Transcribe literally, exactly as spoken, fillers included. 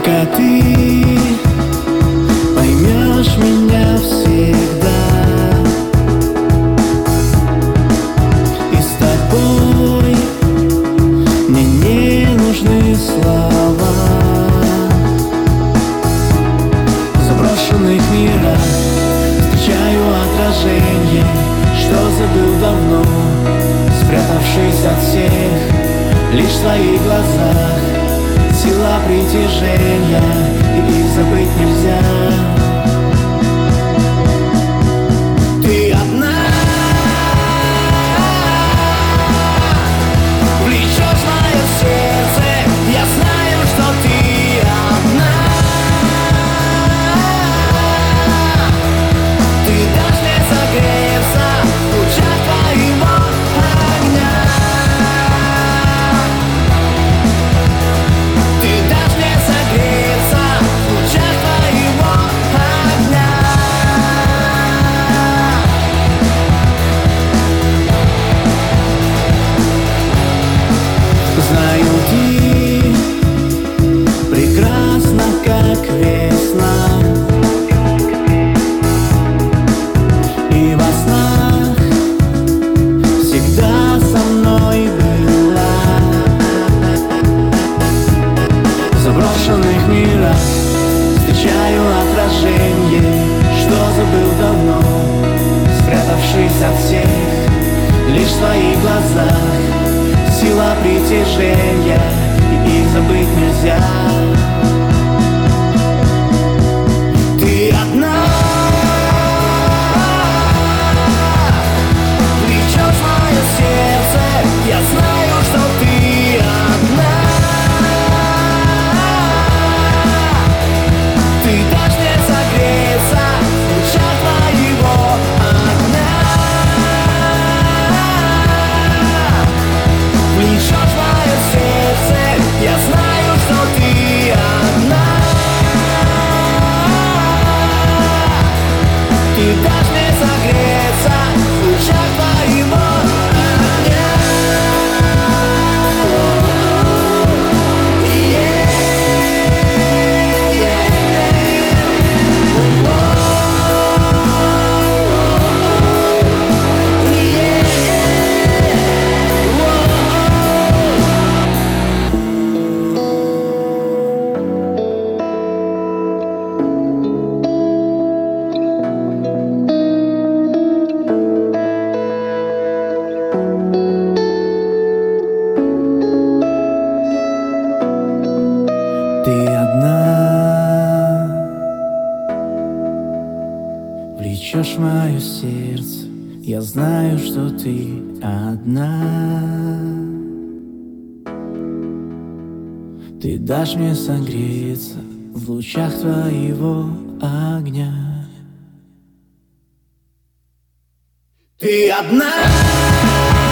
Только ты поймешь меня всегда, и с тобой мне не нужны слова. В заброшенных мирах встречаю отражение, что забыл давно, спрятавшись от всех, лишь в своих глазах. Сила притяжения, и их забыть нельзя. Ты одна влечешь мое сердце, я знаю, что ты одна. Ты дашь мне согреться в лучах твоего огня. Знаю, ты прекрасна, как весна, и во снах всегда со мной была. В заброшенных мирах встречаю отражение, что забыл давно, спрятавшись от всех, лишь в твоих глазах. Сила притяжения, и их забыть нельзя. Ты одна влечешь мое сердце, я знаю, что ты одна. Ты дашь мне согреться в лучах твоего огня. Влечешь мое сердце, я знаю, что ты одна. Ты дашь мне согреться в лучах твоего огня. Ты одна влечешь мое сердце, я знаю, что ты одна. Ты дашь мне согреться в лучах твоего огня. Ты одна.